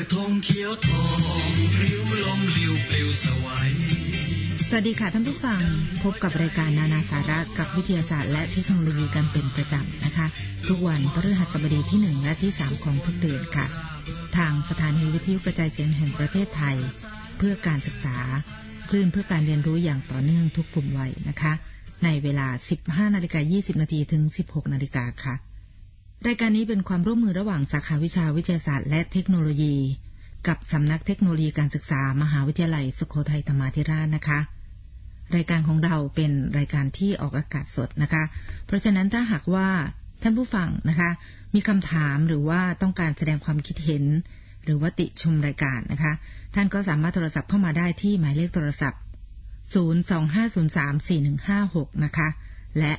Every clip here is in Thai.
ธงเขียวทองริ้วลมลิ้วปลิวสวัยสวัสดีค่ะท่านผู้ฟังพบกับรายการนานาสาระกับวิทยาศาสตร์และเทคโนโลยีกันเป็นประจำนะคะทุกวันพฤหัสบดีที่1และที่3ของทุกเดือนค่ะทางสถานีวิทยุกระจายเสียงแห่งประเทศไทยเพื่อการศึกษาคลื่นเพื่อการเรียนรู้อย่างต่อเนื่องทุกกลุ่มวัยนะคะในเวลา 15:20 น.ถึง 16:00 น.ค่ะรายการนี้เป็นความร่วมมือระหว่างสาขาวิชาวิทยาศาสตร์และเทคโนโลยีกับสำนักเทคโนโลยีการศึกษามหาวิทยาลัยสุโขทัยธรรมาธิราชนะคะรายการของเราเป็นรายการที่ออกอากาศสดนะคะเพราะฉะนั้นถ้าหากว่าท่านผู้ฟังนะคะมีคำถามหรือว่าต้องการแสดงความคิดเห็นหรือว่าติชมรายการนะคะท่านก็สามารถโทรศัพท์เข้ามาได้ที่หมายเลขโทรศัพท์025034156นะคะและ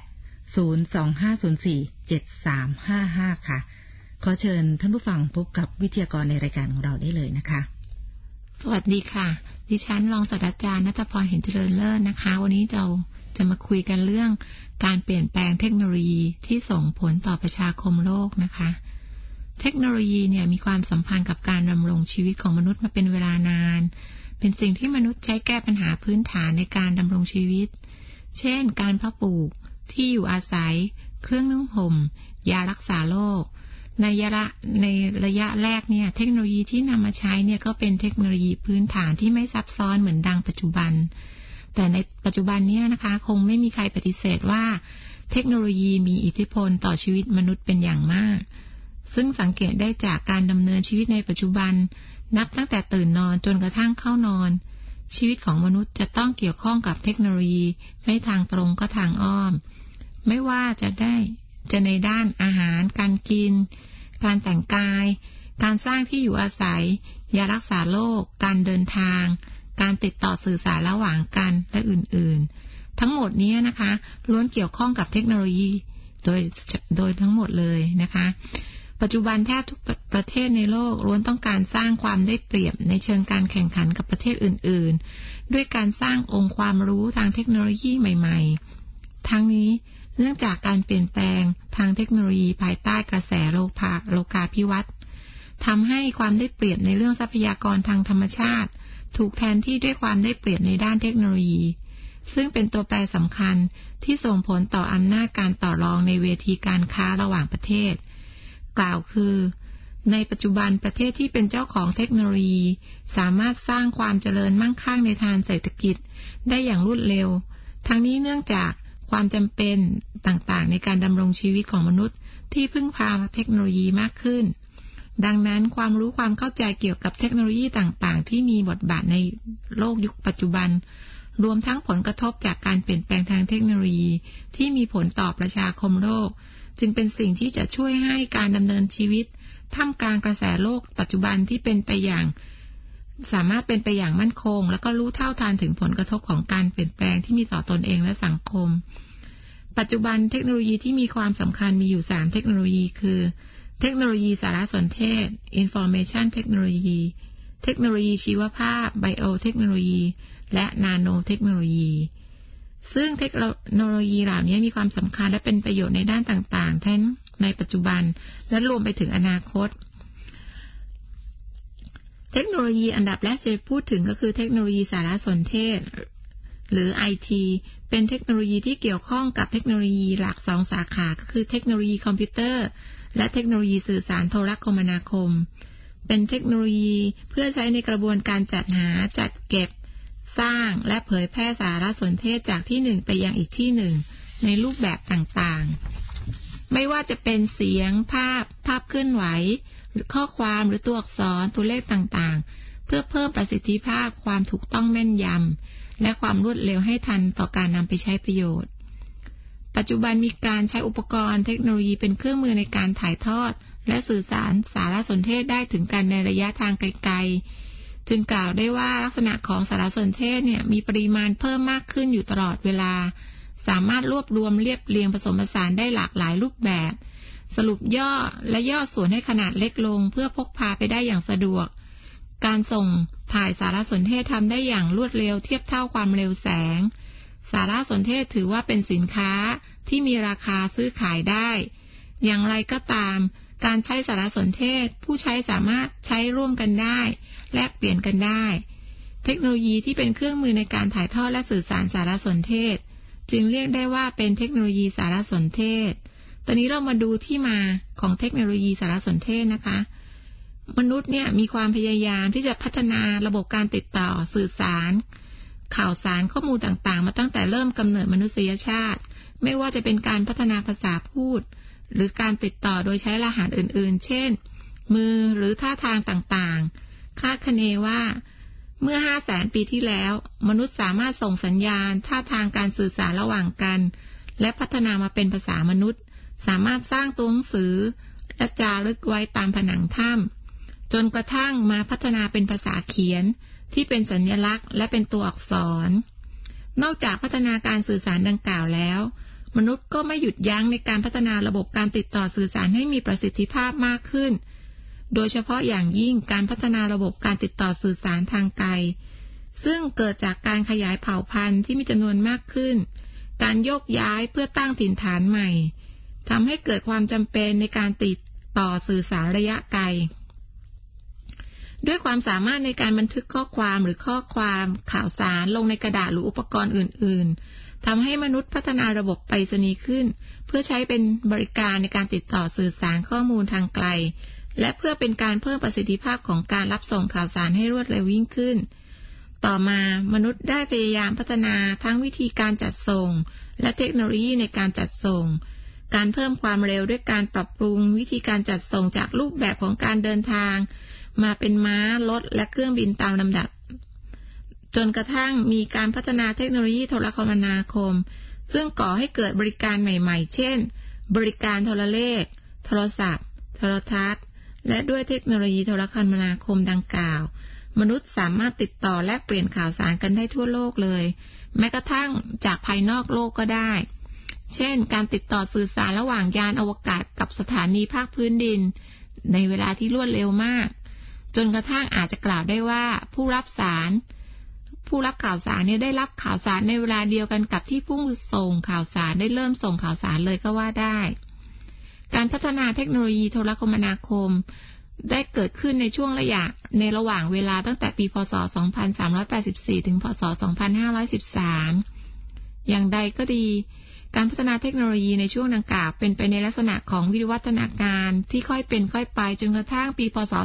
025047355ค่ะขอเชิญท่านผู้ฟังพบกับวิทยากรในรายการของเราได้เลยนะคะสวัสดีค่ะดิฉันรองศาสตราจารย์ณัฐพร เห็นเจริญเลิศนะคะวันนี้เราจะมาคุยกันเรื่องการเปลี่ยนแปลงเทคโนโลยีที่ส่งผลต่อประชาคมโลกนะคะเทคโนโลยีเนี่ยมีความสัมพันธ์กับการดำรงชีวิตของมนุษย์มาเป็นเวลานานเป็นสิ่งที่มนุษย์ใช้แก้ปัญหาพื้นฐานในการดำรงชีวิตเช่นการเพาะปลูกที่อยู่อาศัยเครื่องนุ่งห่มยารักษาโรคในระยะแรกเนี่ยเทคโนโลยีที่นำมาใช้เนี่ยก็เป็นเทคโนโลยีพื้นฐานที่ไม่ซับซ้อนเหมือนดังปัจจุบันแต่ในปัจจุบันเนี่ยนะคะคงไม่มีใครปฏิเสธว่าเทคโนโลยีมีอิทธิพลต่อชีวิตมนุษย์เป็นอย่างมากซึ่งสังเกตได้จากการดำเนินชีวิตในปัจจุบันนับตั้งแต่ตื่นนอนจนกระทั่งเข้านอนชีวิตของมนุษย์จะต้องเกี่ยวข้องกับเทคโนโลยีไม่ทางตรงก็ทางอ้อมไม่ว่าจะในด้านอาหารการกินการแต่งกายการสร้างที่อยู่อาศัยยารักษาโรคการเดินทางการติดต่อสื่อสารระหว่างกันและอื่นๆทั้งหมดนี้นะคะล้วนเกี่ยวข้องกับเทคโนโลยีโดยทั้งหมดเลยนะคะปัจจุบันแทบทุกประเทศในโลกล้วนต้องการสร้างความได้เปรียบในเชิงการแข่งขันกับประเทศอื่นๆด้วยการสร้างองค์ความรู้ทางเทคโนโลยีใหม่ๆทั้งนี้เนื่องจากการเปลี่ยนแปลงทางเทคโนโลยีภายใต้กระแสโลกาภิวัตน์ทำให้ความได้เปรียบในเรื่องทรัพยากรทางธรรมชาติถูกแทนที่ด้วยความได้เปรียบในด้านเทคโนโลยีซึ่งเป็นตัวแปรสำคัญที่ส่งผลต่ออำนาจการต่อรองในเวทีการค้าระหว่างประเทศกล่าวคือในปัจจุบันประเทศที่เป็นเจ้าของเทคโนโลยีสามารถสร้างความเจริญมั่งคั่งในทางเศรษฐกิจได้อย่างรวดเร็วทั้งนี้เนื่องจากความจำเป็นต่างๆในการดำรงชีวิตของมนุษย์ที่พึ่งพาเทคโนโลยีมากขึ้นดังนั้นความรู้ความเข้าใจเกี่ยวกับเทคโนโลยีต่างๆที่มีบทบาทในโลกยุคปัจจุบันรวมทั้งผลกระทบจากการเปลี่ยนแปลงทางเทคโนโลยีที่มีผลต่อประชาคมโลกจึงเป็นสิ่งที่จะช่วยให้การดำเนินชีวิตท่ามกลางกระแสโลกปัจจุบันที่เป็นไปอย่างสามารถเป็นไปอย่างมั่นคงและก็รู้เท่าทันถึงผลกระทบของการเปลี่ยนแปลงที่มีต่อตนเองและสังคมปัจจุบันเทคโนโลยีที่มีความสำคัญมีอยู่3เทคโนโลยีคือเทคโนโลยีสารสนเทศ Information Technology เทคโนโลยีชีวภาพ Biotechnology และนาโนเทคโนโลยีซึ่งเทคโนโลยีเหล่านี้มีความสำคัญและเป็นประโยชน์ในด้านต่างๆทั้งในปัจจุบันและรวมไปถึงอนาคตเทคโนโลยีอันดับแรกจะพูดถึงก็คือเทคโนโลยีสารสนเทศหรือ IT เป็นเทคโนโลยีที่เกี่ยวข้องกับเทคโนโลยีหลัก2สาขาก็คือเทคโนโลยีคอมพิวเตอร์และเทคโนโลยีสื่อสารโทรคมนาคมเป็นเทคโนโลยีเพื่อใช้ในกระบวนการจัดหาจัดเก็บสร้างและเผยแพร่สารสนเทศจากที่หนึ่งไปยังอีกที่หนึ่งในรูปแบบต่างๆไม่ว่าจะเป็นเสียงภาพเคลื่อนไหวหรือข้อความหรือตัวอักษรตัวเลขต่างๆเพื่อเพิ่มประสิทธิภาพความถูกต้องแม่นยำและความรวดเร็วให้ทันต่อการนำไปใช้ประโยชน์ปัจจุบันมีการใช้อุปกรณ์เทคโนโลยีเป็นเครื่องมือในการถ่ายทอดและสื่อสารสารสนเทศได้ถึงกันในระยะทางไกลๆจึงกล่าวได้ว่าลักษณะของสารสนเทศเนี่ยมีปริมาณเพิ่มมากขึ้นอยู่ตลอดเวลาสามารถรวบรวมเรียบเรียงผสมผสานได้หลากหลายรูปแบบสรุปย่อและย่อส่วนให้ขนาดเล็กลงเพื่อพกพาไปได้อย่างสะดวกการส่งถ่ายสารสนเทศทำได้อย่างรวดเร็วเทียบเท่าความเร็วแสงสารสนเทศถือว่าเป็นสินค้าที่มีราคาซื้อขายได้อย่างไรก็ตามการใช้สารสนเทศผู้ใช้สามารถใช้ร่วมกันได้แลกเปลี่ยนกันได้เทคโนโลยีที่เป็นเครื่องมือในการถ่ายทอดและสื่อสารสารสนเทศจึงเรียกได้ว่าเป็นเทคโนโลยีสารสนเทศตอนนี้เรามาดูที่มาของเทคโนโลยีสารสนเทศนะคะมนุษย์เนี่ยมีความพยายามที่จะพัฒนาระบบการติดต่อสื่อสารข่าวสารข้อมูลต่างๆมาตั้งแต่เริ่มกำเนิดมนุษยชาติไม่ว่าจะเป็นการพัฒนาภาษาพูดหรือการติดต่อโดยใช้รหัสอื่นๆเช่นมือหรือท่าทางต่างๆคาดคะเนว่าเมื่อ 500,000 ปีที่แล้วมนุษย์สามารถส่งสัญญาณท่าทางการสื่อสารระหว่างกันและพัฒนามาเป็นภาษามนุษย์สามารถสร้างตัวหนังสือและจารึกไว้ตามผนังถ้ำจนกระทั่งมาพัฒนาเป็นภาษาเขียนที่เป็นสัญลักษณ์และเป็นตัวอักษรนอกจากพัฒนาการสื่อสารดังกล่าวแล้วมนุษย์ก็ไม่หยุดยั้งในการพัฒนาระบบการติดต่อสื่อสารให้มีประสิทธิภาพมากขึ้นโดยเฉพาะอย่างยิ่งการพัฒนาระบบการติดต่อสื่อสารทางไกลซึ่งเกิดจากการขยายเผ่าพันธุ์ที่มีจำนวนมากขึ้นการโยกย้ายเพื่อตั้งถิ่นฐานใหม่ทำให้เกิดความจำเป็นในการติดต่อสื่อสารระยะไกลด้วยความสามารถในการบันทึกข้อความหรือข้อความข่าวสารลงในกระดาษหรืออุปกรณ์อื่นๆทำให้มนุษย์พัฒนาระบบไปรษณีย์ขึ้นเพื่อใช้เป็นบริการในการติดต่อสื่อสารข้อมูลทางไกลและเพื่อเป็นการเพิ่มประสิทธิภาพของการรับส่งข่าวสารให้รวดเร็วยิ่งขึ้นต่อมามนุษย์ได้พยายามพัฒนาทั้งวิธีการจัดส่งและเทคโนโลยีในการจัดส่งการเพิ่มความเร็วด้วยการปรับปรุงวิธีการจัดส่งจากรูปแบบของการเดินทางมาเป็นม้ารถและเครื่องบินตามลำดับจนกระทั่งมีการพัฒนาเทคโนโลยีโทรคมนาคมซึ่งก่อให้เกิดบริการใหม่ๆเช่นบริการโทรเลขโทรศัพท์โทรทัศน์และด้วยเทคโนโลยีโทรคมนาคมดังกล่าวมนุษย์สามารถติดต่อและเปลี่ยนข่าวสารกันได้ทั่วโลกเลยแม้กระทั่งจากภายนอกโลกก็ได้เช่นการติดต่อสื่อสารระหว่างยานอวกาศกับสถานีภาคพื้นดินในเวลาที่รวดเร็วมากจนกระทั่งอาจจะกล่าวได้ว่าผู้รับข่าวสารเนี่ยได้รับข่าวสารในเวลาเดียวกันกับที่ผู้ส่งข่าวสารได้เริ่มส่งข่าวสารเลยก็ว่าได้การพัฒนาเทคโนโลยีโทรคมนาคมได้เกิดขึ้นในช่วงระหว่างเวลาตั้งแต่ปีพ.ศ. 2384 ถึงพ.ศ. 2513 อย่างใดก็ดีการพัฒนาเทคโนโลยีในช่วงดังกล่าวเป็นไปในลักษณะของวิวัฒนาการที่ค่อยเป็นค่อยไปจนกระทั่งปีพ.ศ.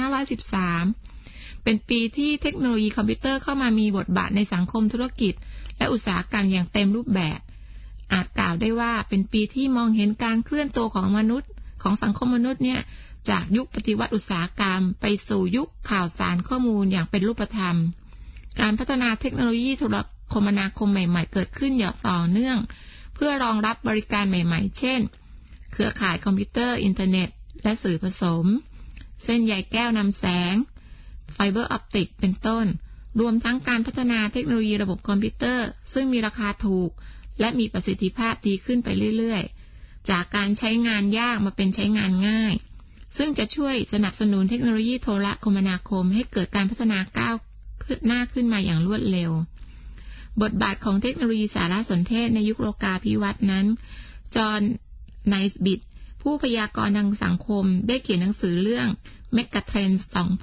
2513 เป็นปีที่เทคโนโลยีคอมพิวเตอร์เข้ามามีบทบาทในสังคมธุรกิจและอุตสาหกรรมอย่างเต็มรูปแบบอาจกล่าวได้ว่าเป็นปีที่มองเห็นการเคลื่อนตัวของมนุษย์ของสังคมมนุษย์เนี่ยจากยุคปฏิวัติอุตสาหกรรมไปสู่ยุคข่าวสารข้อมูลอย่างเป็นรูปธรรมการพัฒนาเทคโนโลยีโทรคมนาคมใหม่ๆเกิดขึ้นอย่างต่อเนื่องเพื่อรองรับบริการใหม่ๆเช่นเครือข่ายคอมพิวเตอร์อินเทอร์เน็ตและสื่อผสมเส้นใยแก้วนำแสงไฟเบอร์ออปติกเป็นต้นรวมทั้งการพัฒนาเทคโนโลยีระบบคอมพิวเตอร์ซึ่งมีราคาถูกและมีประสิทธิภาพดีขึ้นไปเรื่อยๆจากการใช้งานยากมาเป็นใช้งานง่ายซึ่งจะช่วยสนับสนุนเทคโนโลยีโทรคมนาคมให้เกิดการพัฒนาก้าวหน้าขึ้นมาอย่างรวดเร็วบทบาทของเทคโนโลยีสารสนเทศในยุคโลกาภิวัตน์นั้นจอห์น ไนส์บิทผู้พยากรณ์ทางสังคมได้เขียนหนังสือเรื่อง Megatrends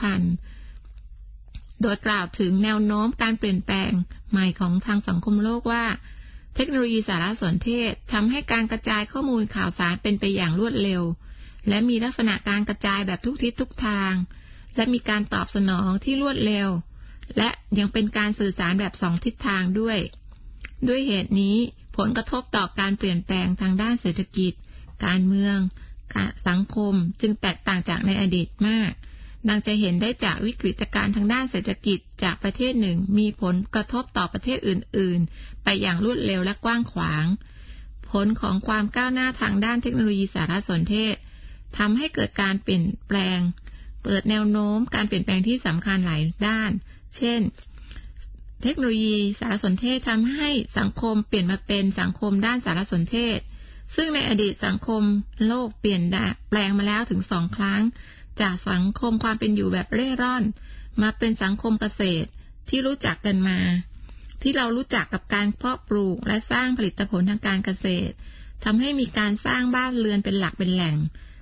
2000 โดยกล่าวถึงแนวโน้มการเปลี่ยนแปลงใหม่ของทางสังคมโลกว่าเทคโนโลยีสารสนเทศทำให้การกระจายข้อมูลข่าวสารเป็นไปอย่างรวดเร็วและมีลักษณะการกระจายแบบทุกทิศทุกทางและมีการตอบสนองที่รวดเร็วและยังเป็นการสื่อสารแบบสองทิศทางด้วยเหตุนี้ผลกระทบต่อการเปลี่ยนแปลงทางด้านเศรษฐกิจการเมืองสังคมจึงแตกต่างจากในอดีตมากดังจะเห็นได้จากวิกฤตการณ์ทางด้านเศรษฐกิจจากประเทศหนึ่งมีผลกระทบต่อประเทศอื่นๆไปอย่างรวดเร็วและกว้างขวางผลของความก้าวหน้าทางด้านเทคโนโลยีสารสนเทศทำให้เกิดการเปลี่ยนแปลงเปิดแนวโน้มการเปลี่ยนแปลงที่สำคัญหลายด้านเช่นเทคโนโลยีสารสนเทศทำให้สังคมเปลี่ยนมาเป็นสังคมด้านสารสนเทศซึ่งในอดีตสังคมโลกเปลี่ยนแปลงมาแล้วถึง2 ครั้งจากสังคมความเป็นอยู่แบบเร่ร่อนมาเป็นสังคมเกษตรที่รู้จักกันมาที่เรารู้จักกับการเพาะปลูกและสร้างผลิตผลทางการเกษตรทำให้มีการสร้างบ้านเรือนเป็นหลักเป็นแหล่ง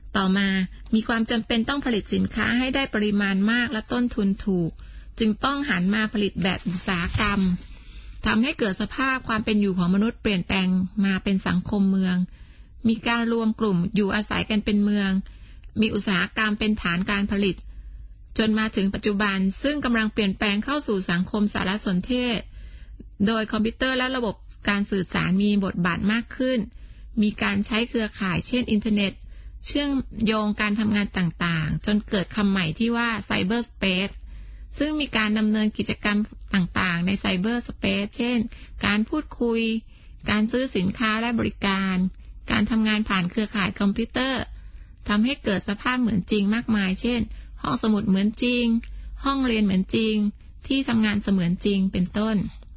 ต่อมามีความจำเป็นต้องผลิตสินค้าให้ได้ปริมาณมากและต้นทุนถูกจึงต้องหันมาผลิตแบบอุตสาหกรรมทำให้เกิดสภาพความเป็นอยู่ของมนุษย์เปลี่ยนแปลงมาเป็นสังคมเมืองมีการรวมกลุ่มอยู่อาศัยกันเป็นเมืองมีอุตสาหกรรมเป็นฐานการผลิตจนมาถึงปัจจุบันซึ่งกำลังเปลี่ยนแปลงเข้าสู่สังคมสารสนเทศโดยคอมพิวเตอร์และระบบการสื่อสารมีบทบาทมากขึ้นมีการใช้เครือข่ายเช่นอินเทอร์เน็ตเชื่อมโยงการทำงานต่างๆจนเกิดคำใหม่ที่ว่าไซเบอร์สเปซซึ่งมีการดำเนินกิจกรรมต่างๆในไซเบอร์สเปซเช่นการพูดคุยการซื้อสินค้าและบริการการทำงานผ่านเครือข่ายคอมพิวเตอร์ทำให้เกิดสภาพเหมือนจริงมากมายเช่นห้องสมุดเหมือนจริงห้องเรียนเหมือนจริงที่ทำงานเสมือนจริงเป็นต้น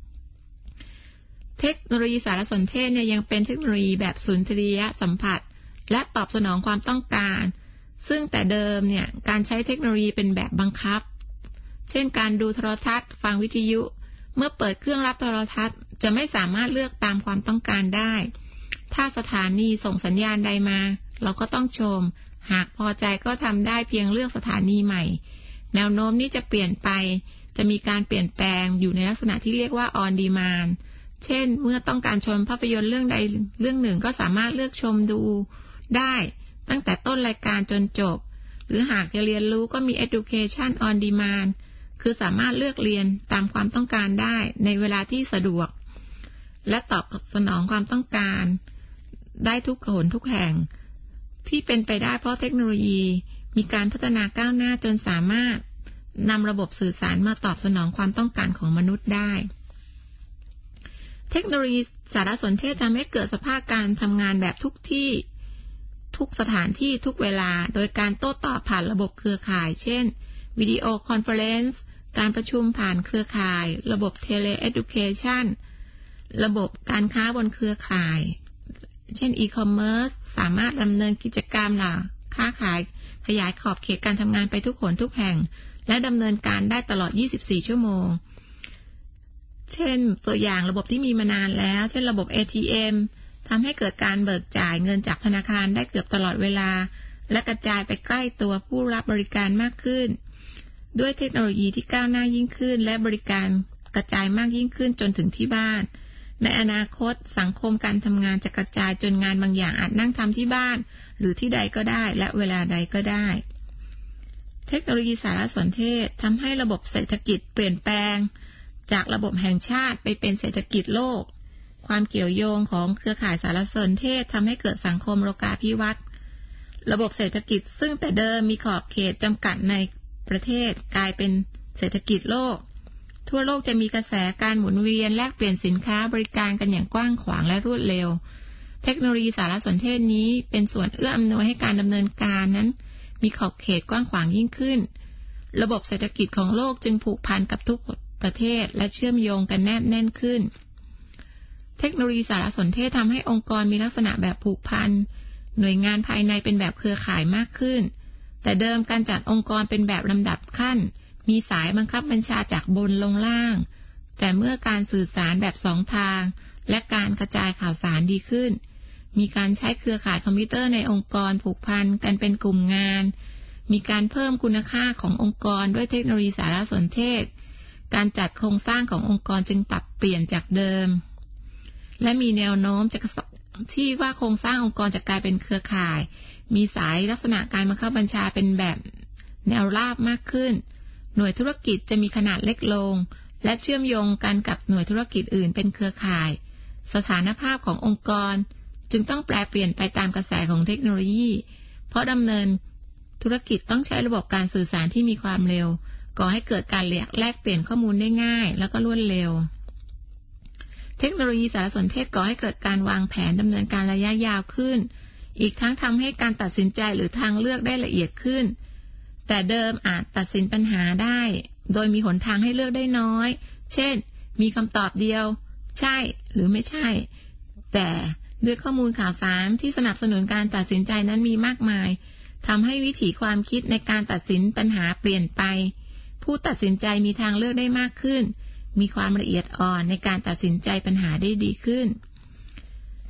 เทคโนโลยีสารสนเทศเนี่ยยังเป็นเทคโนโลยีแบบสุนทรียสัมผัสและตอบสนองความต้องการซึ่งแต่เดิมเนี่ยการใช้เทคโนโลยีเป็นแบบบังคับเช่นการดูโทรทัศน์ฟังวิทยุเมื่อเปิดเครื่องรับโทรทัศน์จะไม่สามารถเลือกตามความต้องการได้ถ้าสถานีส่งสัญญาณใดมาเราก็ต้องชมหากพอใจก็ทำได้เพียงเลือกสถานีใหม่แนวโน้มนี้จะเปลี่ยนไปจะมีการเปลี่ยนแปลงอยู่ในลักษณะที่เรียกว่า on demand เช่นเมื่อต้องการชมภาพยนตร์เรื่องใดเรื่องหนึ่งก็สามารถเลือกชมดูได้ตั้งแต่ต้นรายการจนจบหรือหากจะเรียนรู้ก็มี education on demand คือสามารถเลือกเรียนตามความต้องการได้ในเวลาที่สะดวกและตอบสนองความต้องการได้ทุกหนทุกแห่งที่เป็นไปได้เพราะเทคโนโลยีมีการพัฒนาก้าวหน้าจนสามารถนำระบบสื่อสารมาตอบสนองความต้องการของมนุษย์ได้เทคโนโลยีสารสนเทศทำให้เกิดสภาพการทำงานแบบทุกที่ทุกสถานที่ทุกเวลาโดยการโต้ตอบผ่านระบบเครือข่ายเช่นวิดีโอคอนเฟอเรนซ์การประชุมผ่านเครือข่ายระบบเทเลเอดูเคชันระบบการค้าบนเครือข่ายเช่นอีคอมเมิร์ซสามารถดำเนินกิจกรรมค้าขายขยายขอบเขตการทำงานไปทุกหนทุกแห่งและดำเนินการได้ตลอด24ชั่วโมงเช่นตัวอย่างระบบที่มีมานานแล้วเช่นระบบ ATM ทำให้เกิดการเบิกจ่ายเงินจากธนาคารได้เกือบตลอดเวลาและกระจายไปใกล้ตัวผู้รับบริการมากขึ้นด้วยเทคโนโลยีที่ก้าวหน้ายิ่งขึ้นและบริการกระจายมากยิ่งขึ้นจนถึงที่บ้านในอนาคตสังคมการทำงานจะกระจายจนงานบางอย่างอาจนั่งทำที่บ้านหรือที่ใดก็ได้และเวลาใดก็ได้เทคโนโลยีสารสนเทศทำให้ระบบเศรษฐกิจเปลี่ยนแปลงจากระบบแห่งชาติไปเป็นเศรษฐกิจโลกความเกี่ยวโยงของเครือข่ายสารสนเทศทำให้เกิดสังคมโลกาภิวัตน์ระบบเศรษฐกิจซึ่งแต่เดิมมีขอบเขตจำกัดในประเทศกลายเป็นเศรษฐกิจโลกทั่วโลกจะมีกระแสการหมุนเวียนแลกเปลี่ยนสินค้าบริการกันอย่างกว้างขวางและรวดเร็วเทคโนโลยีสารสนเทศนี้เป็นส่วนเอื้ออำนวยให้การดำเนินการนั้นมีขอบเขตกว้างขวางยิ่งขึ้นระบบเศรษฐกิจของโลกจึงผูกพันกับทุกประเทศและเชื่อมโยงกันแนบแน่นขึ้นเทคโนโลยีสารสนเทศทำให้องค์กรมีลักษณะแบบผูกพันหน่วยงานภายในเป็นแบบเครือข่ายมากขึ้นแต่เดิมการจัดองค์กรเป็นแบบลำดับขั้นมีสายบังคับบัญชาจากบนลงล่างแต่เมื่อการสื่อสารแบบ2ทางและการกระจายข่าวสารดีขึ้นมีการใช้เครือข่ายคอมพิวเตอร์ในองค์กรผูกพันกันเป็นกลุ่มงานมีการเพิ่มคุณค่าขององค์กรด้วยเทคโนโลยีสารสนเทศการจัดโครงสร้างขององค์กรจึงปรับเปลี่ยนจากเดิมและมีแนวโน้มที่ว่าโครงสร้างองค์กรจะกลายเป็นเครือข่ายมีสายลักษณะการบังคับบัญชาเป็นแบบแนวราบมากขึ้นหน่วยธุรกิจจะมีขนาดเล็กลงและเชื่อมโยงกันกับหน่วยธุรกิจอื่นเป็นเครือข่ายสถานภาพขององค์กรจึงต้องแปลเปลี่ยนไปตามกระแสของเทคโนโลยีเพราะดำเนินธุรกิจต้องใช้ระบบการสื่อสารที่มีความเร็วก่อให้เกิดการแลกเปลี่ยนข้อมูลได้ง่ายแล้วก็รวดเร็วเทคโนโลยีสารสนเทศก่อให้เกิดการวางแผนดำเนินการระยะยาวขึ้นอีกทั้งทำให้การตัดสินใจหรือทางเลือกได้ละเอียดขึ้นแต่เดิมอาจตัดสินปัญหาได้โดยมีหนทางให้เลือกได้น้อยเช่นมีคำตอบเดียวใช่หรือไม่ใช่แต่ด้วยข้อมูลข่าวสารที่สนับสนุนการตัดสินใจนั้นมีมากมายทำให้วิถีความคิดในการตัดสินปัญหาเปลี่ยนไปผู้ตัดสินใจมีทางเลือกได้มากขึ้นมีความละเอียดอ่อนในการตัดสินใจปัญหาได้ดีขึ้น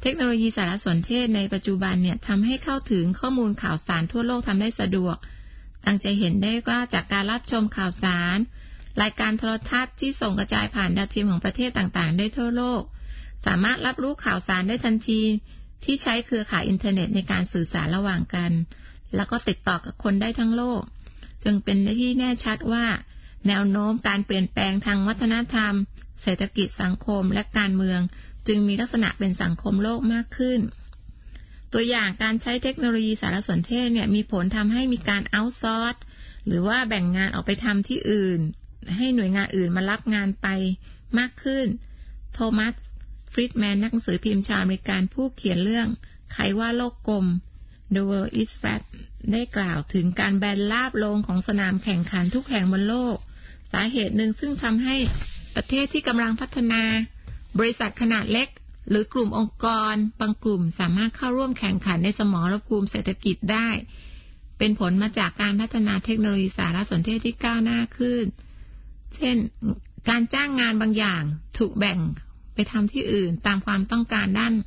เทคโนโลยีสารสนเทศในปัจจุบันเนี่ยทำให้เข้าถึงข้อมูลข่าวสารทั่วโลกทำได้สะดวกดังจะเห็นได้ว่าจากการรับชมข่าวสารรายการโทรทัศน์ที่ส่งกระจายผ่านดาวเทียมของประเทศต่างๆได้ทั่วโลกสามารถรับรู้ข่าวสารได้ทันทีที่ใช้เครือข่ายอินเทอร์เน็ตในการสื่อสารระหว่างกันแล้วก็ติดต่อกับคนได้ทั้งโลกจึงเป็นที่แน่ชัดว่าแนวโน้มการเปลี่ยนแปลงทางวัฒนธรรมเศรษฐกิจสังคมและการเมืองจึงมีลักษณะเป็นสังคมโลกมากขึ้นตัวอย่างการใช้เทคโนโลยีสารสนเทศเนี่ยมีผลทำให้มีการเอาท์ซอร์สหรือว่าแบ่งงานออกไปทำที่อื่นให้หน่วยงานอื่นมารับงานไปมากขึ้นโทมัสฟริดแมนนักหนังสือพิมพ์ชาวอเมริกันผู้เขียนเรื่องใครว่าโลกกลม The World is Flat ได้กล่าวถึงการแบนราบลงของสนามแข่งขันทุกแห่งบนโลกสาเหตุหนึ่งซึ่งทำให้ประเทศที่กำลังพัฒนาบริษัทขนาดเล็กหรือกลุ่มองค์กรบางกลุ่มสามารถเข้าร่วมแข่งขันในสมรภูมิเศรษฐกิจได้เป็นผลมาจากการพัฒนาเทคโนโลยีสารสนเทศที่ก้าวหน้าขึ้นเช่นการจ้างงานบางอย่างถูกแบ่งไปทำที่อื่นตามความต้องการด้าน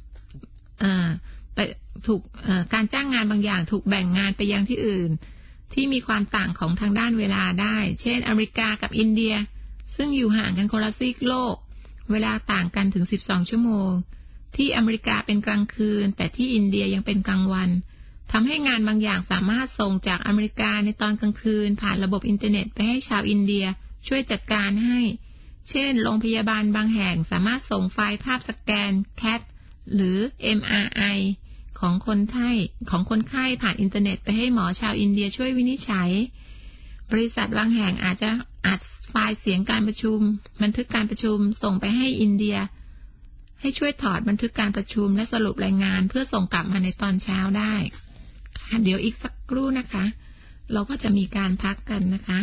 การจ้างงานบางอย่างถูกแบ่งงานไปยังที่อื่นที่มีความต่างของทางด้านเวลาได้เช่นอเมริกากับอินเดียซึ่งอยู่ห่างกันคนละซีกโลกเวลาต่างกันถึง12ชั่วโมงที่อเมริกาเป็นกลางคืนแต่ที่อินเดียยังเป็นกลางวันทำให้งานบางอย่างสามารถส่งจากอเมริกาในตอนกลางคืนผ่านระบบอินเทอร์เน็ตไปให้ชาวอินเดียช่วยจัดการให้เช่นโรงพยาบาลบางแห่งสามารถส่งไฟล์ภาพสแกน CAT หรือ MRI ของคนไข้ผ่านอินเทอร์เน็ตไปให้หมอชาวอินเดียช่วยวินิจฉัยบริษัทบางแห่งอาจจะอัดไฟล์เสียงการประชุมบันทึกการประชุมส่งไปให้อินเดียให้ช่วยถอดบันทึกการประชุมและสรุปรายงานเพื่อส่งกลับมาในตอนเช้าได้เดี๋ยวอีกสักครู่นะคะเราก็จะมีการพักกันนะคะ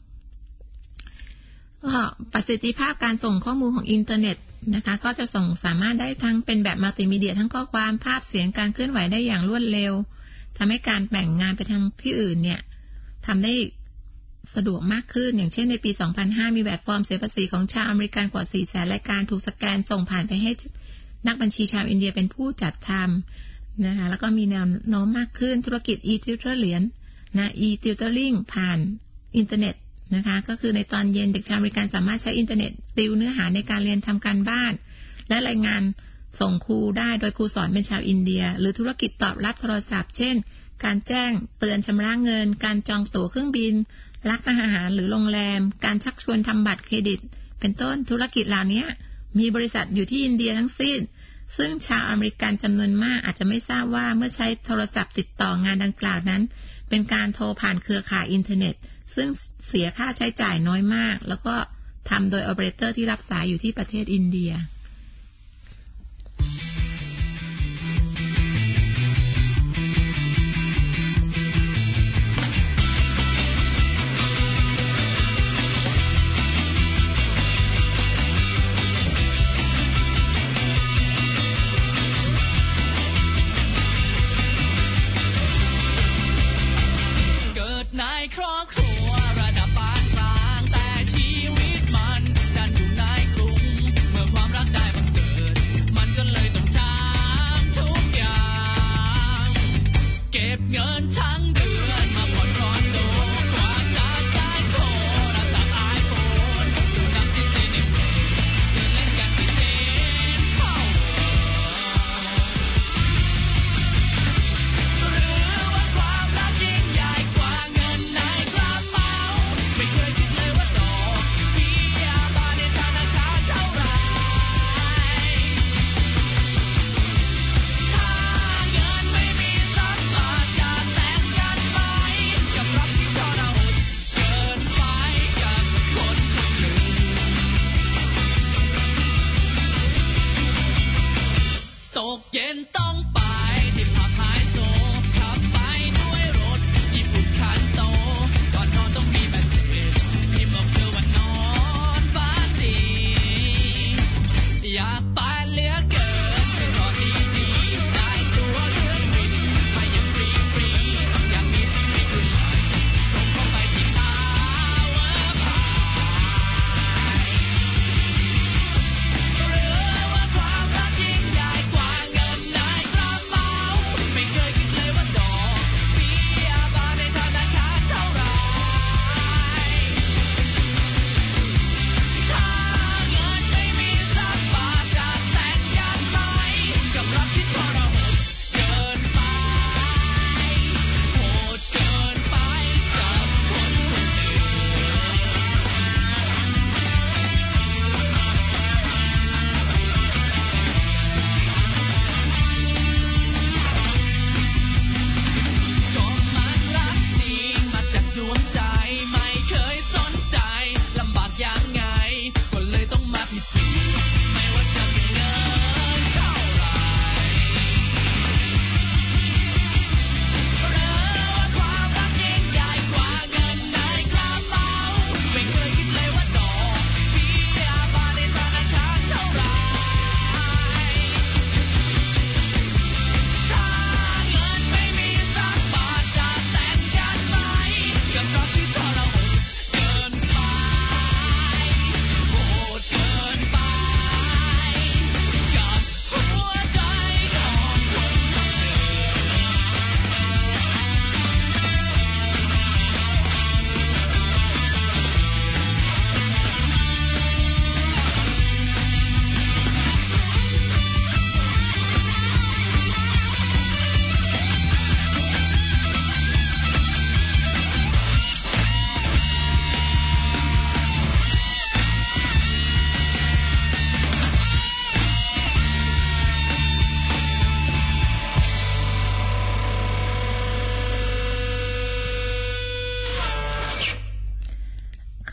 ประสิทธิภาพการส่งข้อมูลของอินเทอร์เน็ตนะคะก็จะสามารถได้ทั้งเป็นแบบมัลติมีเดียทั้งข้อความภาพเสียงการเคลื่อนไหวได้อย่างรวดเร็วทำให้การแบ่งงานไปทางที่อื่นเนี่ยทำได้สะดวกมากขึ้นอย่างเช่นในปี 2005 มีแบบฟอร์มเสียภาษีของชาวอเมริกันกว่า 400,000 รายการถูกสแกนส่งผ่านไปให้นักบัญชีชาวอินเดียเป็นผู้จัดทำนะคะแล้วก็มีแนวโน้มมากขึ้นธุรกิจ e-tutoring นะ e-tutoring ผ่านอินเทอร์เน็ตนะคะก็คือในตอนเย็นเด็กชาวอเมริกันสามารถใช้อินเทอร์เน็ตติวเนื้อหาในการเรียนทำการบ้านและรายงานส่งครูได้โดยครูสอนเป็นชาวอินเดียหรือธุรกิจตอบรับโทรศัพท์เช่นการแจ้งเตือนชำระเงินการจองตั๋วเครื่องบินร้านอาหารหรือโรงแรมการชักชวนทำบัตรเครดิตเป็นต้นธุรกิจเหล่านี้มีบริษัทอยู่ที่อินเดียทั้งสิ้นซึ่งชาวอเมริกันจำนวนมากอาจจะไม่ทราบว่าเมื่อใช้โทรศัพท์ติดต่องานดังกล่าวนั้นเป็นการโทรผ่านเครือข่ายอินเทอร์เน็ตซึ่งเสียค่าใช้จ่ายน้อยมากแล้วก็ทำโดยออเปอเรเตอร์ที่รับสายอยู่ที่ประเทศอินเดียครอบครัวระดับปานกลางแต่ชีวิตมันดันอยู่ในกรุงเมื่อความรัก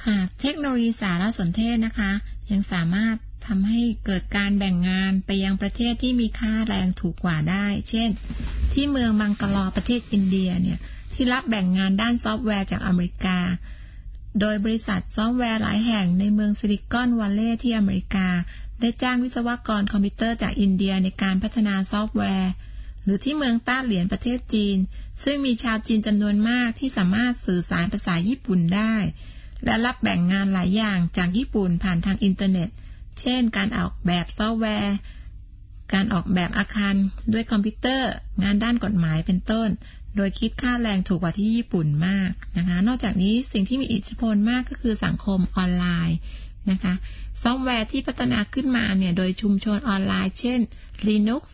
ค่ะเทคโนโลยีสารสนเทศนะคะยังสามารถทำให้เกิดการแบ่งงานไปยังประเทศที่มีค่าแรงถูกกว่าได้เช่นที่เมืองบังกลอประเทศอินเดียเนี่ยที่รับแบ่งงานด้านซอฟต์แวร์จากอเมริกาโดยบริษัทซอฟต์แวร์หลายแห่งในเมืองซิลิคอนวัลเลย์ที่อเมริกาได้จ้างวิศวกรคอมพิวเตอร์จากอินเดียในการพัฒนาซอฟต์แวร์หรือที่เมืองต้าเหลียนประเทศจีนซึ่งมีชาวจีนจำนวนมากที่สามารถสื่อสารภาษาญี่ปุ่นได้และรับแบ่งงานหลายอย่างจากญี่ปุ่นผ่านทางอินเทอร์เน็ตเช่นการออกแบบซอฟต์แวร์การออกแบบอาคารด้วยคอมพิวเตอร์งานด้านกฎหมายเป็นต้นโดยคิดค่าแรงถูกกว่าที่ญี่ปุ่นมากนะคะนอกจากนี้สิ่งที่มีอิทธิพลมากก็คือสังคมออนไลน์นะคะซอฟต์แวร์ที่พัฒนาขึ้นมาเนี่ยโดยชุมชนออนไลน์เช่น Linux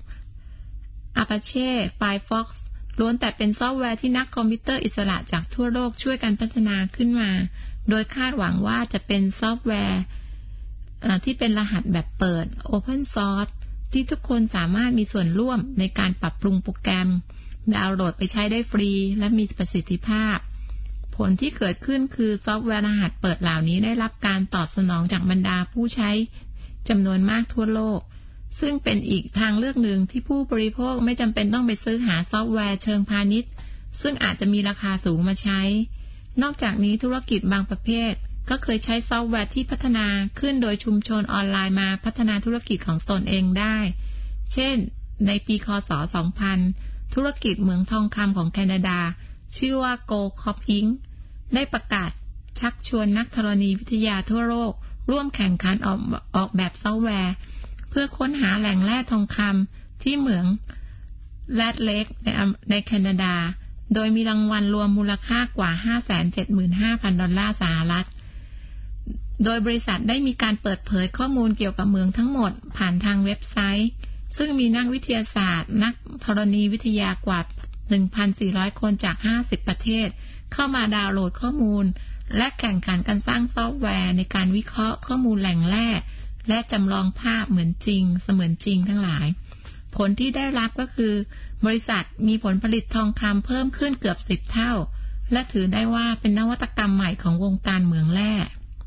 Apache Firefox ล้วนแต่เป็นซอฟต์แวร์ที่นักคอมพิวเตอร์อิสระจากทั่วโลกช่วยกันพัฒนาขึ้นมาโดยคาดหวังว่าจะเป็นซอฟต์แวร์ที่เป็นรหัสแบบเปิด Open Source ที่ทุกคนสามารถมีส่วนร่วมในการปรับปรุงโปรแกรมดาวน์โหลดไปใช้ได้ฟรีและมีประสิทธิภาพผลที่เกิดขึ้นคือซอฟต์แวร์รหัสเปิดเหล่านี้ได้รับการตอบสนองจากบรรดาผู้ใช้จำนวนมากทั่วโลกซึ่งเป็นอีกทางเลือกหนึ่งที่ผู้บริโภคไม่จำเป็นต้องไปซื้อหาซอฟต์แวร์เชิงพาณิชย์ซึ่งอาจจะมีราคาสูงมาใช้นอกจากนี้ธุรกิจบางประเภทก็เคยใช้ซอฟต์แวร์ที่พัฒนาขึ้นโดยชุมชนออนไลน์มาพัฒนาธุรกิจของตนเองได้เช่นในปีค.ศ. 2000ธุรกิจเหมืองทองคำของแคนาดาชื่อว่า Gold Corp Inc. ได้ประกาศชักชวนนักธรณีวิทยาทั่วโลกร่วมแข่งขันออกแบบซอฟต์แวร์เพื่อค้นหาแหล่งแร่ทองคำที่เหมืองแรดเลคในแคนาดาโดยมีรางวัลรวมมูลค่ากว่า 575,000 ดอลลาร์สหรัฐโดยบริษัทได้มีการเปิดเผยข้อมูลเกี่ยวกับเหมืองทั้งหมดผ่านทางเว็บไซต์ซึ่งมีนักวิทยาศาสตร์นักธรณีวิทยากว่า 1,400 คนจาก 50 ประเทศเข้ามาดาวน์โหลดข้อมูลและแข่งขันกันสร้างซอฟต์แวร์ในการวิเคราะห์ข้อมูลแหล่งแร่และจำลองภาพเหมือนจริงเสมือนจริงทั้งหลายผลที่ได้รับก็คือบริษัทมีผลผลิตทองคำเพิ่มขึ้นเกือบ10 เท่าและถือได้ว่าเป็นนวัตกรรมใหม่ของวงการเหมืองแร่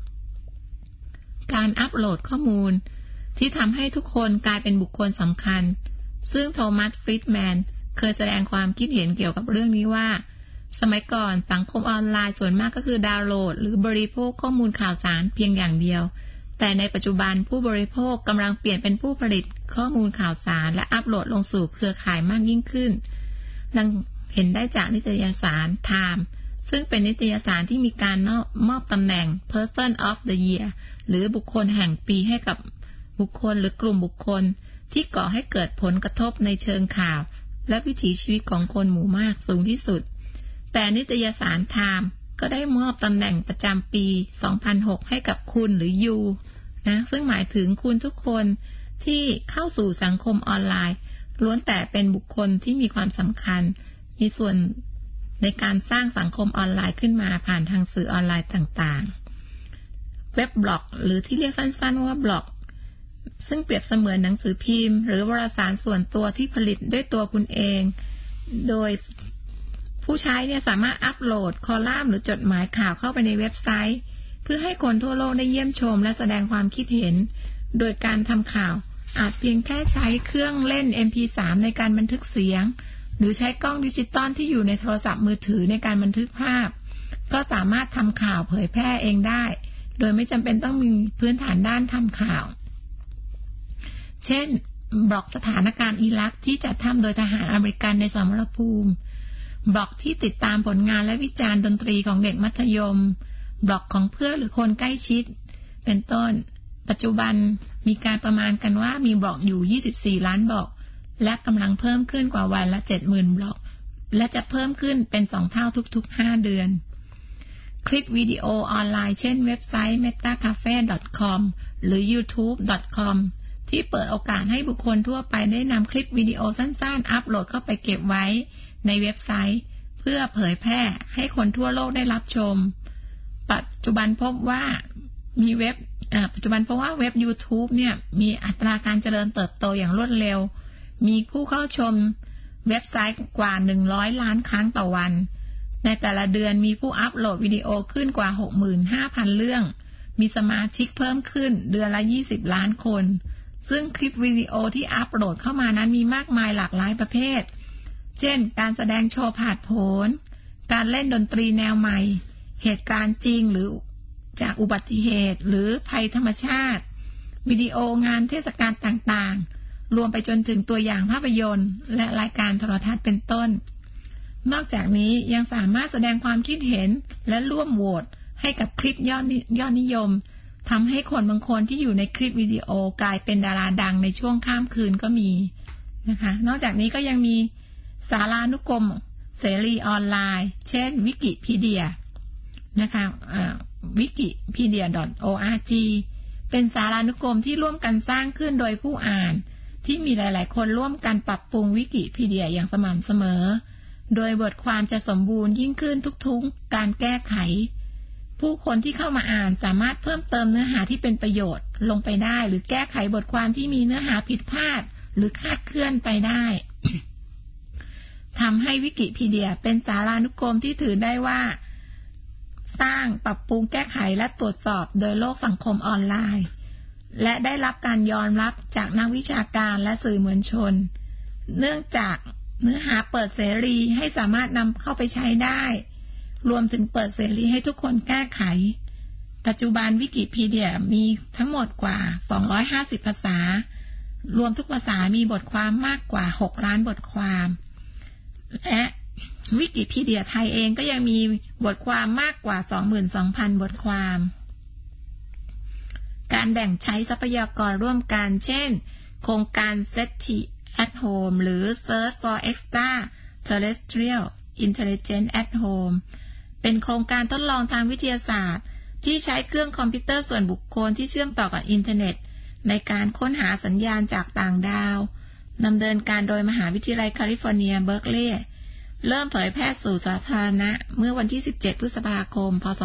การอัปโหลดข้อมูลที่ทำให้ทุกคนกลายเป็นบุคคลสำคัญซึ่งโทมัสฟรีดแมนเคยแสดงความคิดเห็นเกี่ยวกับเรื่องนี้ว่าสมัยก่อนสังคมออนไลน์ส่วนมากก็คือดาวน์โหลดหรือบริโภคข้อมูลข่าวสารเพียงอย่างเดียวแต่ในปัจจุบันผู้บริโภคกำลังเปลี่ยนเป็นผู้ผลิตข้อมูลข่าวสารและอัปโหลดลงสู่เครือข่ายมากยิ่งขึ้นดังเห็นได้จากนิตยสาร Time ซึ่งเป็นนิตยสารที่มีการมอบตำแหน่ง Person of the Year หรือบุคคลแห่งปีให้กับบุคคลหรือกลุ่มบุคคลที่ก่อให้เกิดผลกระทบในเชิงข่าวและวิถีชีวิตของคนหมู่มากสูงที่สุดแต่นิตยสาร Time ก็ได้มอบตำแหน่งประจำปี 2006 ให้กับคุณหรือยูนะซึ่งหมายถึงคุณทุกคนที่เข้าสู่สังคมออนไลน์ล้วนแต่เป็นบุคคลที่มีความสำคัญมีส่วนในการสร้างสังคมออนไลน์ขึ้นมาผ่านทางสื่อออนไลน์ต่างๆเว็บบล็อกหรือที่เรียกสั้นๆว่าบล็อกซึ่งเปรียบเสมือนหนังสือพิมพ์หรือวารสารส่วนตัวที่ผลิตด้วยตัวคุณเองโดยผู้ใช้เนี่ยสามารถอัปโหลดคอลัมน์หรือจดหมายข่าวเข้าไปในเว็บไซต์เพื่อให้คนทั่วโลกได้เยี่ยมชมและแสดงความคิดเห็นโดยการทำข่าวอาจเพียงแค่ใช้เครื่องเล่น MP3 ในการบันทึกเสียงหรือใช้กล้องดิจิตอลที่อยู่ในโทรศัพท์มือถือในการบันทึกภาพก็สามารถทำข่าวเผยแพร่เองได้โดยไม่จำเป็นต้องมีพื้นฐานด้านทำข่าวเช่นบล็อกสถานการณ์อิรักที่จัดทำโดยทหารอเมริกันในสมรภูมิบล็อกที่ติดตามผลงานและวิจารณ์ดนตรีของเด็กมัธยมบล็อกของเพื่อนหรือคนใกล้ชิดเป็นต้นปัจจุบันมีการประมาณกันว่ามีบล็อกอยู่24 ล้านบล็อกและกำลังเพิ่มขึ้นกว่าวันละ 70,000 บล็อกและจะเพิ่มขึ้นเป็น2 เท่าทุกๆ5 เดือนคลิปวิดีโอออนไลน์เช่นเว็บไซต์ metacafe.com หรือ youtube.com ที่เปิดโอกาสให้บุคคลทั่วไปได้นำคลิปวิดีโอสั้นๆอัปโหลดเข้าไปเก็บไว้ในเว็บไซต์เพื่อเผยแพร่ให้คนทั่วโลกได้รับชมปัจจุบันพบว่าเว็บ YouTube เนี่ยมีอัตราการเจริญเติบโตอย่างรวดเร็วมีผู้เข้าชมเว็บไซต์กว่า100 ล้านครั้งต่อวันในแต่ละเดือนมีผู้อัปโหลดวิดีโอขึ้นกว่า 65,000 เรื่องมีสมาชิกเพิ่มขึ้นเดือนละ20 ล้านคนซึ่งคลิปวิดีโอที่อัปโหลดเข้ามานั้นมีมากมายหลากหลายประเภทเช่นการแสดงโชว์ผาดโผนการเล่นดนตรีแนวใหม่เหตุการณ์จริงหรือจากอุบัติเหตุหรือภัยธรรมชาติวิดีโองานเทศกาลต่างๆรวมไปจนถึงตัวอย่างภาพยนตร์และรายการโทรทัศน์เป็นต้นนอกจากนี้ยังสามารถแสดงความคิดเห็นและร่วมโหวตให้กับคลิปยอดนิยมทำให้คนบางคนที่อยู่ในคลิปวิดีโอกลายเป็นดาราดังในช่วงข้ามคืนก็มีนะคะนอกจากนี้ก็ยังมีสารานุกรมเสรีออนไลน์เช่นวิกิพีเดียนะคะwikipedia.org เป็นสารานุกรมที่ร่วมกันสร้างขึ้นโดยผู้อ่านที่มีหลายๆคนร่วมกันปรับปรุงวิกิพีเดียอย่างสม่ำเสมอโดยบทความจะสมบูรณ์ยิ่งขึ้นทุกๆการแก้ไขผู้คนที่เข้ามาอ่านสามารถเพิ่มเติมเนื้อหาที่เป็นประโยชน์ลงไปได้หรือแก้ไขบทความที่มีเนื้อหาผิดพลาดหรือคลาดเคลื่อนไปได้ ทำให้วิกิพีเดียเป็นสารานุกรมที่ถือได้ว่าสร้างปรับปรุงแก้ไขและตรวจสอบโดยโลกสังคมออนไลน์และได้รับการยอมรับจากนักวิชาการและสื่อมวลชนเนื่องจากเนื้อหาเปิดเสรีให้สามารถนำเข้าไปใช้ได้รวมถึงเปิดเสรีให้ทุกคนแก้ไขปัจจุบันวิกิพีเดียมีทั้งหมดกว่า250ภาษารวมทุกภาษามีบทความมากกว่า6ล้านบทความและวิกิพีเดียไทยเองก็ยังมีบทความมากกว่า 22,000 บทความการแบ่งใช้ทรัพยากรร่วมกันเช่นโครงการ SETI at Home หรือ Search for Extra Terrestrial Intelligence at Home เป็นโครงการทดลองทางวิทยาศาสตร์ที่ใช้เครื่องคอมพิวเตอร์ส่วนบุคคลที่เชื่อมต่อกับอินเทอร์เน็ตในการค้นหาสัญญาณจากต่างดาวดำเนินการโดยมหาวิทยาลัยแคลิฟอร์เนียเบิร์กลีย์เริ่มเผยแพร่สู่สาธารณะเมื่อวันที่17พฤษภาคมพ.ศ.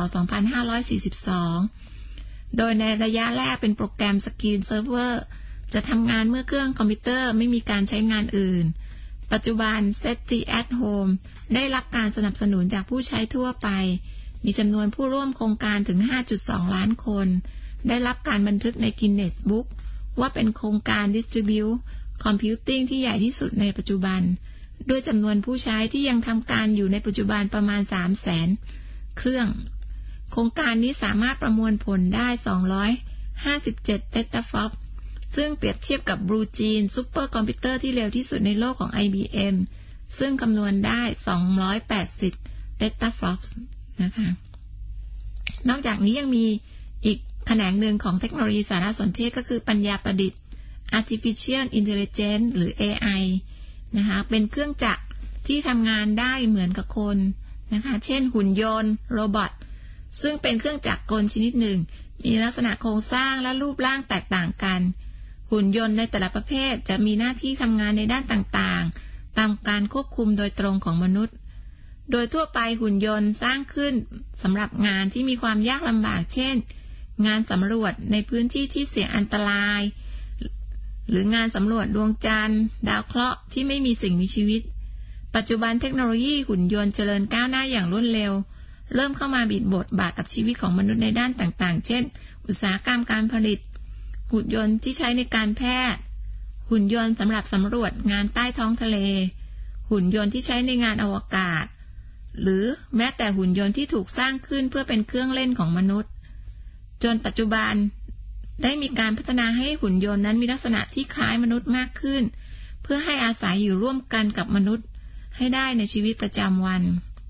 2542โดยในระยะแรกเป็นโปรแกรมสกรีนเซิร์ฟเวอร์จะทำงานเมื่อเครื่องคอมพิวเตอร์ไม่มีการใช้งานอื่นปัจจุบัน SETI at Home ได้รับการสนับสนุนจากผู้ใช้ทั่วไปมีจำนวนผู้ร่วมโครงการถึง 5.2 ล้านคนได้รับการบันทึกใน Guinness Book ว่าเป็นโครงการ Distributed Computing ที่ใหญ่ที่สุดในปัจจุบันด้วยจำนวนผู้ใช้ที่ยังทำการอยู่ในปัจจุบันประมาณ 300,000 เครื่องโครงการนี้สามารถประมวลผลได้257เทราฟลอปซึ่งเปรียบเทียบกับ Blue Gene ซุปเปอร์คอมพิวเตอร์ที่เร็วที่สุดในโลกของ IBM ซึ่งคำนวณได้280เทราฟลอปนะคะนอกจากนี้ยังมีอีกแขนงหนึ่งของเทคโนโลยีสารสนเทศก็คือปัญญาประดิษฐ์ Artificial Intelligence หรือ AI นะคะเป็นเครื่องจักรที่ทำงานได้เหมือนกับคนนะคะเช่นหุ่นยนต์โรบอทซึ่งเป็นเครื่องจักรกลชนิดหนึ่งมีลักษณะโครงสร้างและรูปร่างแตกต่างกันหุ่นยนต์ในแต่ละประเภทจะมีหน้าที่ทำงานในด้านต่างๆตามการควบคุมโดยตรงของมนุษย์โดยทั่วไปหุ่นยนต์สร้างขึ้นสำหรับงานที่มีความยากลำบากเช่นงานสำรวจในพื้นที่ที่เสี่ยงอันตรายหรืองานสำรวจดวงจันทร์ดาวเคราะห์ที่ไม่มีสิ่งมีชีวิตปัจจุบันเทคโนโลยีหุ่นยนต์เจริญก้าวหน้าอย่างรวดเร็วเริ่มเข้ามาบทบาทกับชีวิตของมนุษย์ในด้านต่างๆเช่นอุตสาหกรรมการผลิตหุ่นยนต์ที่ใช้ในการแพทย์หุ่นยนต์สำหรับสำรวจงานใต้ท้องทะเลหุ่นยนต์ที่ใช้ในงานอวกาศหรือแม้แต่หุ่นยนต์ที่ถูกสร้างขึ้นเพื่อเป็นเครื่องเล่นของมนุษย์จนปัจจุบันได้มีการพัฒนาให้หุ่นยนต์นั้นมีลักษณะที่คล้ายมนุษย์มากขึ้นเพื่อให้อาศัยอยู่ร่วมกันกับมนุษย์ให้ได้ในชีวิตประจำวัน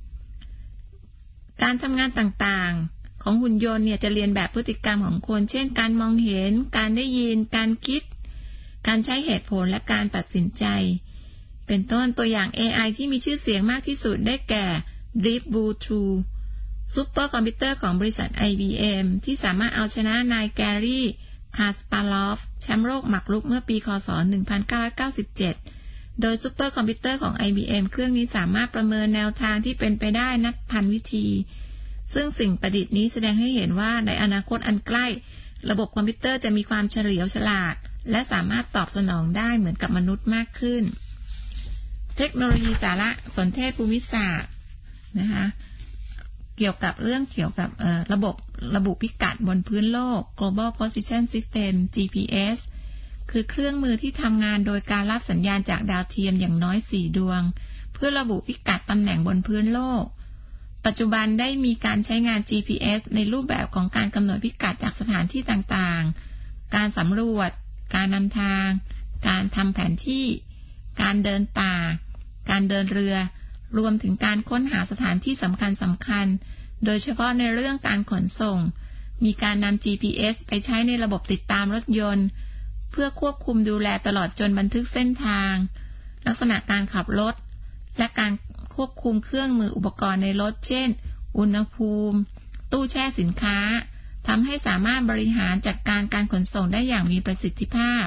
การทำงานต่างๆของหุ่นยนต์เนี่ยจะเรียนแบบพฤติกรรมของคนเช่นการมองเห็นการได้ยินการคิดการใช้เหตุผลและการตัดสินใจเป็นต้นตัวอย่าง AI ที่มีชื่อเสียงมากที่สุดได้แก่ Deep Blue 2ซุปเปอร์คอมพิวเตอร์ของบริษัท IBM ที่สามารถเอาชนะนายแกรี่คาสปาลอฟแชมป์โลกหมากรุกเมื่อปีคศ1997โดยซุปเปอร์คอมพิวเตอร์ของ IBM เครื่องนี้สามารถประเมินแนวทางที่เป็นไปได้นับพันวิธีซึ่งสิ่งประดิษฐ์นี้แสดงให้เห็นว่าในอนาคตอันใกล้ระบบคอมพิวเตอร์จะมีความเฉลียวฉลาดและสามารถตอบสนองได้เหมือนกับมนุษย์มากขึ้นเทคโนโลยีสารสนเทศภูมิศาสตร์นะคะเกี่ยวกับระบบระบุพิกัดบนพื้นโลก Global Position System GPS คือเครื่องมือที่ทำงานโดยการรับสัญญาณจากดาวเทียมอย่างน้อย4ดวงเพื่อระบุพิกัดตำแหน่งบนพื้นโลกปัจจุบันได้มีการใช้งาน GPS ในรูปแบบของการกำหนดพิกัดจากสถานที่ต่างๆการสำรวจการนำทางการทำแผนที่การเดินป่าการเดินเรือรวมถึงการค้นหาสถานที่สำคัญโดยเฉพาะในเรื่องการขนส่งมีการนำ GPS ไปใช้ในระบบติดตามรถยนต์เพื่อควบคุมดูแลตลอดจนบันทึกเส้นทางลักษณะการขับรถและการควบคุมเครื่องมืออุปกรณ์ในรถเช่นอุณหภูมิตู้แช่สินค้าทำให้สามารถบริหารจัดการขนส่งได้อย่างมีประสิทธิภาพ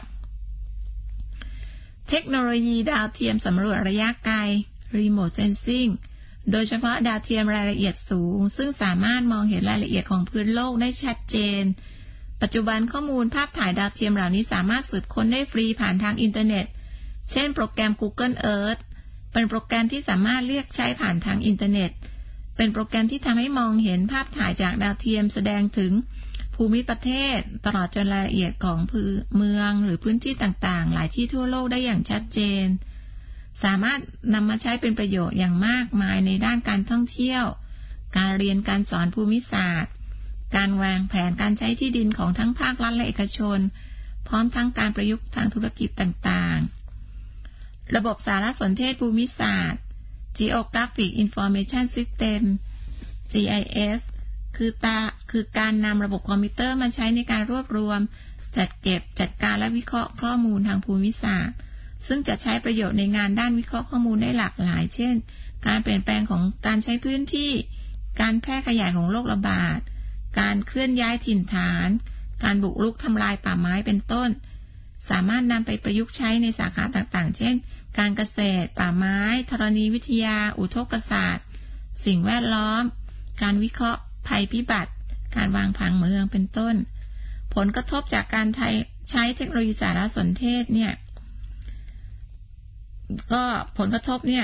เทคโนโลยีดาวเทียมสำรวจระยะไกล Remote Sensing โดยเฉพาะดาวเทียมรายละเอียดสูงซึ่งสามารถมองเห็นรายละเอียดของพื้นโลกได้ชัดเจนปัจจุบันข้อมูลภาพถ่ายดาวเทียมเหล่านี้สามารถสืบค้นได้ฟรีผ่านทางอินเทอร์เน็ตเช่นโปรแกรม Google Earth เป็นโปรแกรมที่สามารถเรียกใช้ผ่านทางอินเทอร์เน็ตเป็นโปรแกรมที่ทำให้มองเห็นภาพถ่ายจากดาวเทียมแสดงถึงภูมิประเทศตลอดจนรายละเอียดของเมืองหรือพื้นที่ต่างๆหลายที่ทั่วโลกได้อย่างชัดเจนสามารถนำมาใช้เป็นประโยชน์อย่างมากมายในด้านการท่องเที่ยวการเรียนการสอนภูมิศาสตร์การวางแผนการใช้ที่ดินของทั้งภาครัฐและเอกชนพร้อมทั้งการประยุกต์ทางธุรกิจต่างๆระบบสารสนเทศภูมิศาสตร์ Geographic Information System GIS คือการนำระบบคอมพิวเตอร์มาใช้ในการรวบรวมจัดเก็บจัดการและวิเคราะห์ข้อมูลทางภูมิศาสตร์ซึ่งจะใช้ประโยชน์ในงานด้านวิเคราะห์ข้อมูลได้หลากหลายเช่นการเปลี่ยนแปลงของการใช้พื้นที่การแพร่ขยายของโรคระบาดการเคลื่อนย้ายถิ่นฐานการบุกรุกทำลายป่าไม้เป็นต้นสามารถนำไปประยุกต์ใช้ในสาขาต่างๆเช่นการเกษตรป่าไม้ธรณีวิทยาอุทกศาสตร์สิ่งแวดล้อมการวิเคราะห์ภัยพิบัติการวางผังเมืองเป็นต้นผลกระทบจากการใช้เทคโนโลยีสารสนเทศเนี่ยก็ผลกระทบเนี่ย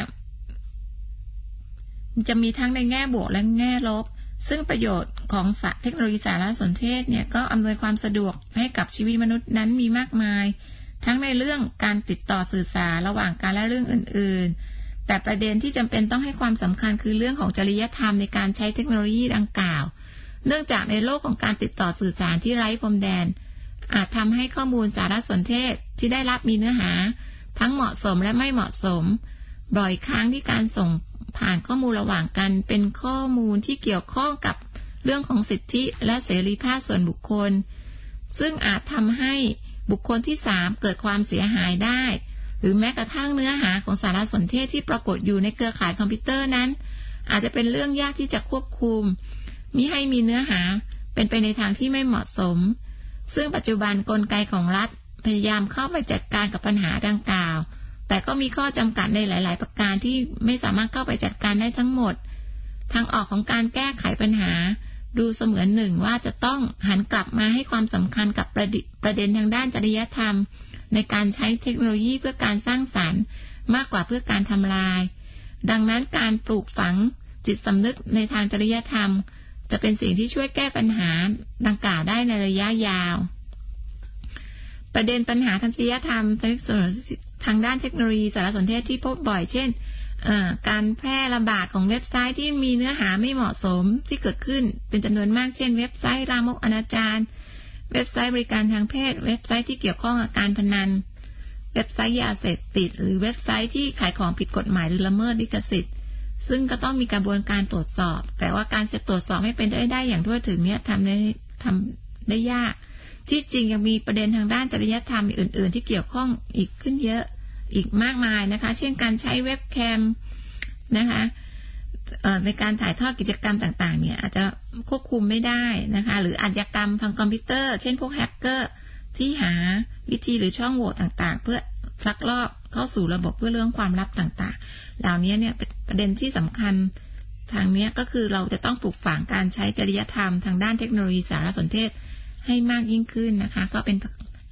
จะมีทั้งในแง่บวกและแง่ลบซึ่งประโยชน์ของเทคโนโลยีสารสนเทศเนี่ยก็อำนวยความสะดวกให้กับชีวิตมนุษย์นั้นมีมากมายทั้งในเรื่องการติดต่อสื่อสารระหว่างกันและเรื่องอื่นๆแต่ประเด็นที่จำเป็นต้องให้ความสำคัญคือเรื่องของจริยธรรมในการใช้เทคโนโลยีดังกล่าวเนื่องจากในโลกของการติดต่อสื่อสารที่ไร้พรมแดนอาจทำให้ข้อมูลสารสนเทศที่ได้รับมีเนื้อหาทั้งเหมาะสมและไม่เหมาะสมบ่อยครั้งที่การส่งผ่านข้อมูลระหว่างกันเป็นข้อมูลที่เกี่ยวข้องกับเรื่องของสิทธิและเสรีภาพส่วนบุคคลซึ่งอาจทำให้บุคคลที่3เกิดความเสียหายได้หรือแม้กระทั่งเนื้อหาของสารสนเทศที่ปรากฏอยู่ในเครือข่ายคอมพิวเตอร์นั้นอาจจะเป็นเรื่องยากที่จะควบคุมมิให้มีเนื้อหาเป็นไปในทางที่ไม่เหมาะสมซึ่งปัจจุบันกลไกของรัฐพยายามเข้าไปจัดการกับปัญหาดังกล่าวแต่ก็มีข้อจำกัดในหลายๆประการที่ไม่สามารถเข้าไปจัดการได้ทั้งหมดทางออกของการแก้ไขปัญหาดูเสมือนหนึ่งว่าจะต้องหันกลับมาให้ความสำคัญกับประเด็นทางด้านจริยธรรมในการใช้เทคโนโลยีเพื่อการสร้างสรรค์มากกว่าเพื่อการทำลายดังนั้นการปลูกฝังจิตสำนึกในทางจริยธรรมจะเป็นสิ่งที่ช่วยแก้ปัญหาดังกล่าวได้ในระยะยาวประเด็นปัญหาทางจริยธรรมทางด้านเทคโนโลยีสารสนเทศที่พบบ่อยเช่นการแพร่ระบาดของเว็บไซต์ที่มีเนื้อหาไม่เหมาะสมที่เกิดขึ้นเป็นจำนวนมากเช่นเว็บไซต์ลามกอนาจารเว็บไซต์บริการทางเพศเว็บไซต์ที่เกี่ยวข้องกับการพนันเว็บไซต์ยาเสพติดหรือเว็บไซต์ที่ขายของผิดกฎหมายหรือละเมิดลิขสิทธิ์ซึ่งก็ต้องมีกระบวนการตรวจสอบแต่ว่าการตรวจสอบให้เป็นได้อย่างทั่วถึงเนี่ยทำได้ยากที่จริงยังมีประเด็นทางด้านจริยธรรมอื่นๆที่เกี่ยวข้องอีกขึ้นเยอะอีกมากมายนะคะเช่นการใช้เว็บแคมนะคะในการถ่ายทอดกิจกรรมต่างๆเนี่ยอาจจะควบคุมไม่ได้นะคะหรืออาชญากรรมทางคอมพิวเตอร์เช่นพวกแฮกเกอร์ที่หาวิธีหรือช่องโหว่ต่างๆเพื่อลักลอบเข้าสู่ระบบเพื่อเรื่องความลับต่างๆเหล่านี้เนี่ยเป็นประเด็นที่สำคัญทางนี้ก็คือเราจะต้องปลูกฝังการใช้จริยธรรมทางด้านเทคโนโลยีสารสนเทศให้มากยิ่งขึ้นนะคะก็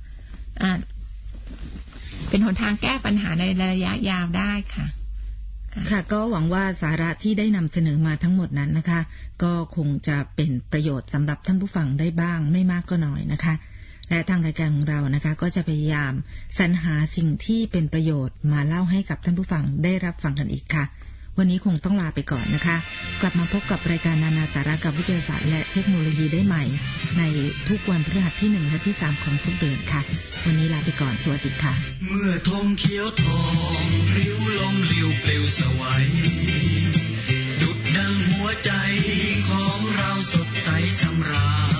เป็นหนทางแก้ปัญหาในระยะยาวได้ค่ะค่ะก็หวังว่าสาระที่ได้นำเสนอมาทั้งหมดนั้นนะคะก็คงจะเป็นประโยชน์สำหรับท่านผู้ฟังได้บ้างไม่มากก็น้อยนะคะและทางรายการของเรานะคะก็จะพยายามสรรหาสิ่งที่เป็นประโยชน์มาเล่าให้กับท่านผู้ฟังได้รับฟังกันอีกค่ะวันนี้คงต้องลาไปก่อนนะคะกลับมาพบกับรายการนานาสาระกับวิทยาศาสตร์และเทคโนโลยีได้ใหม่ในทุกวันพฤหัสที่1และที่3ของทุกเดือนค่ะวันนี้ลาไปก่อนสวัสดีค่ะเมื่อธงเขียวทองริ้วลมลิ้วปลิวสวัยดุจดังหัวใจของเราสดใสสำราญ